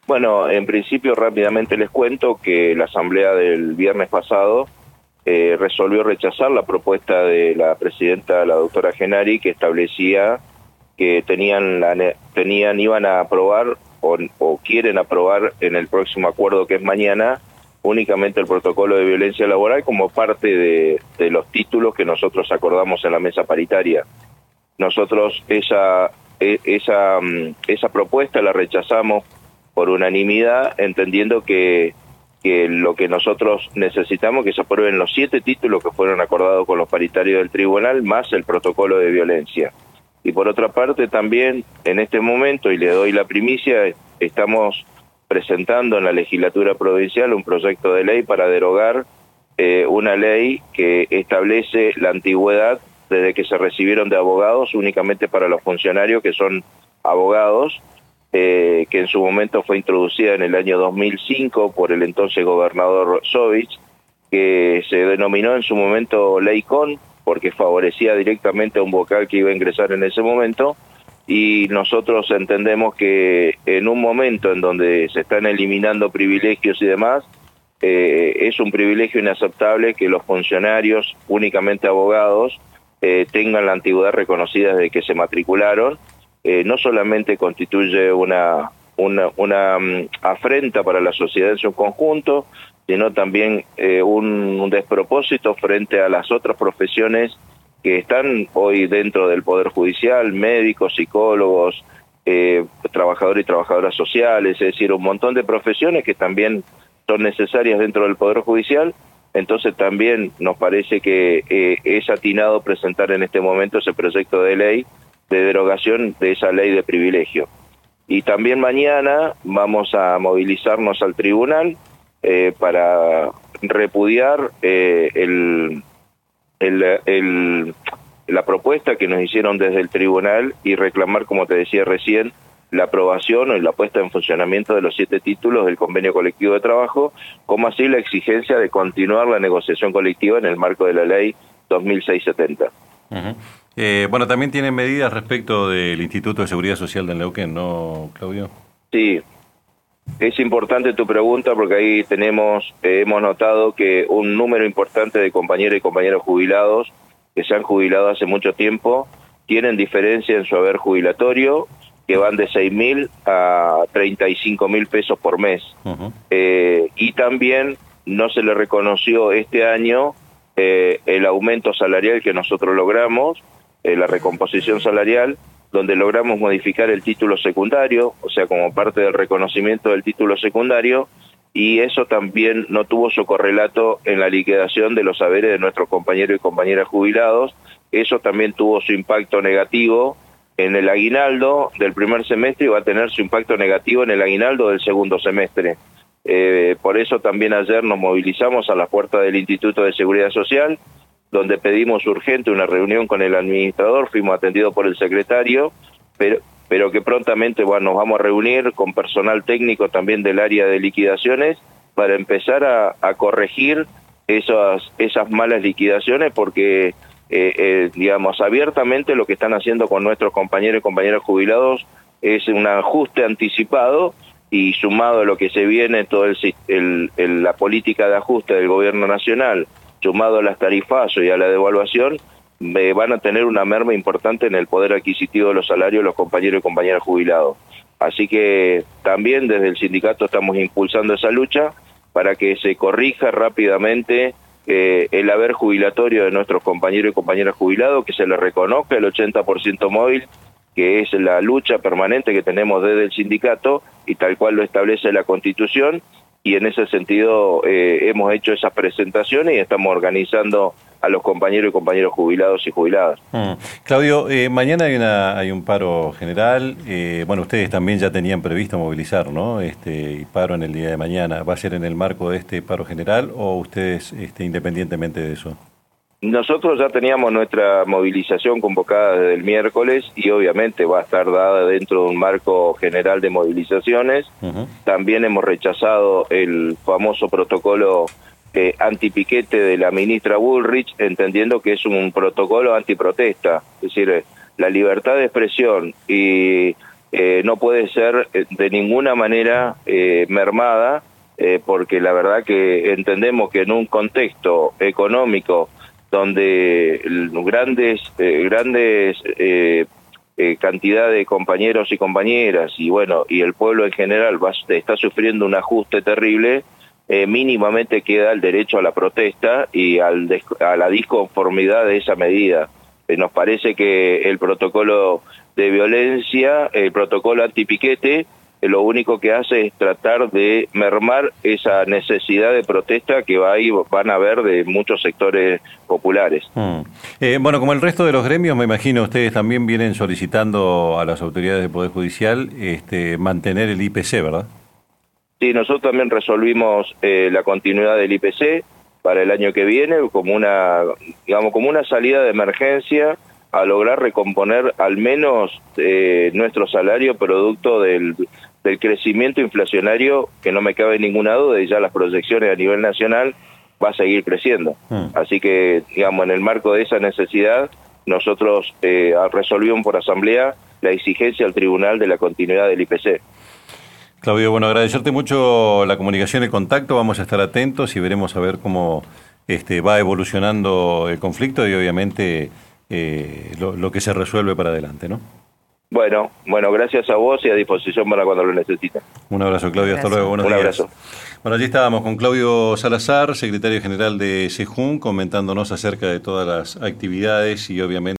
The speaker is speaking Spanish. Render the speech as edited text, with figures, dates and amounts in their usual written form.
Bueno, en principio rápidamente les cuento que la asamblea del viernes pasado resolvió rechazar la propuesta de la presidenta, la doctora Genari, que establecía que iban a aprobar o quieren aprobar en el próximo acuerdo, que es mañana, únicamente el protocolo de violencia laboral como parte de los títulos que nosotros acordamos en la mesa paritaria. Nosotros esa propuesta la rechazamos por unanimidad, entendiendo que lo que nosotros necesitamos es que se aprueben los 7 títulos que fueron acordados con los paritarios del tribunal, más el protocolo de violencia. Y por otra parte también, en este momento, y le doy la primicia, estamos presentando en la legislatura provincial un proyecto de ley para derogar una ley que establece la antigüedad desde que se recibieron de abogados únicamente para los funcionarios que son abogados, que en su momento fue introducida en el año 2005 por el entonces gobernador Sovich, que se denominó en su momento Ley Con, porque favorecía directamente a un vocal que iba a ingresar en ese momento, y nosotros entendemos que en un momento en donde se están eliminando privilegios y demás, es un privilegio inaceptable que los funcionarios, únicamente abogados, tengan la antigüedad reconocida desde que se matricularon. No solamente constituye una afrenta para la sociedad en su conjunto, sino también un despropósito frente a las otras profesiones que están hoy dentro del Poder Judicial, médicos, psicólogos, trabajadores y trabajadoras sociales, es decir, un montón de profesiones que también son necesarias dentro del Poder Judicial. Entonces también nos parece que es atinado presentar en este momento ese proyecto de ley de derogación de esa ley de privilegio. Y también mañana vamos a movilizarnos al tribunal para repudiar la propuesta que nos hicieron desde el tribunal y reclamar, como te decía recién, la aprobación o la puesta en funcionamiento de los 7 títulos del convenio colectivo de trabajo, como así la exigencia de continuar la negociación colectiva en el marco de la ley 2670. Bueno, también tienen medidas respecto del Instituto de Seguridad Social del Neuquén, ¿no, Claudio? Sí, es importante tu pregunta porque ahí hemos notado que un número importante de compañeros y compañeros jubilados que se han jubilado hace mucho tiempo tienen diferencia en su haber jubilatorio, que van de 6.000 a 35.000 pesos por mes. Y también no se le reconoció este año el aumento salarial que nosotros logramos, la recomposición salarial, donde logramos modificar el título secundario, o sea, como parte del reconocimiento del título secundario, y eso también no tuvo su correlato en la liquidación de los haberes de nuestros compañeros y compañeras jubilados. Eso también tuvo su impacto negativo en el aguinaldo del primer semestre y va a tener su impacto negativo en el aguinaldo del segundo semestre. Por eso también ayer nos movilizamos a la puerta del Instituto de Seguridad Social, donde pedimos urgente una reunión con el administrador, fuimos atendidos por el secretario, pero que prontamente nos vamos a reunir con personal técnico también del área de liquidaciones para empezar a corregir esas malas liquidaciones, porque digamos, abiertamente lo que están haciendo con nuestros compañeros y compañeras jubilados es un ajuste anticipado, y sumado a lo que se viene toda la política de ajuste del gobierno nacional, sumado a las tarifazos y a la devaluación, van a tener una merma importante en el poder adquisitivo de los salarios de los compañeros y compañeras jubilados. Así que también desde el sindicato estamos impulsando esa lucha para que se corrija rápidamente el haber jubilatorio de nuestros compañeros y compañeras jubilados, que se les reconozca el 80% móvil, que es la lucha permanente que tenemos desde el sindicato y tal cual lo establece la Constitución, y en ese sentido hemos hecho esas presentaciones y estamos organizando a los compañeros y compañeras jubilados y jubiladas. Claudio, mañana hay un paro general. Bueno, ustedes también ya tenían previsto movilizar, ¿no? Paro en el día de mañana. ¿Va a ser en el marco de este paro general o ustedes independientemente de eso? Nosotros ya teníamos nuestra movilización convocada desde el miércoles y obviamente va a estar dada dentro de un marco general de movilizaciones. También hemos rechazado el famoso protocolo antipiquete de la ministra Bullrich, entendiendo que es un protocolo antiprotesta. Es decir, la libertad de expresión y no puede ser de ninguna manera mermada, porque la verdad que entendemos que en un contexto económico donde grandes cantidad de compañeros y compañeras y bueno, y el pueblo en general está sufriendo un ajuste terrible, mínimamente queda el derecho a la protesta y a la disconformidad de esa medida. Nos parece que el protocolo de violencia, el protocolo antipiquete, lo único que hace es tratar de mermar esa necesidad de protesta que van a haber de muchos sectores populares. Bueno, como el resto de los gremios, me imagino ustedes también vienen solicitando a las autoridades del Poder Judicial mantener el IPC, ¿verdad? Sí, nosotros también resolvimos la continuidad del IPC para el año que viene como una salida de emergencia a lograr recomponer al menos nuestro salario producto del crecimiento inflacionario, que no me cabe ninguna duda, y ya las proyecciones a nivel nacional va a seguir creciendo. Así que, en el marco de esa necesidad, nosotros resolvimos por asamblea la exigencia al tribunal de la continuidad del IPC. Claudio, bueno, agradecerte mucho la comunicación, el contacto, vamos a estar atentos y veremos a ver cómo va evolucionando el conflicto y obviamente lo que se resuelve para adelante, ¿no? Bueno, gracias a vos y a disposición para cuando lo necesiten. Un abrazo, Claudio, hasta luego, buenos días. Un abrazo. Bueno, allí estábamos con Claudio Salazar, secretario general de SEJUN, comentándonos acerca de todas las actividades y obviamente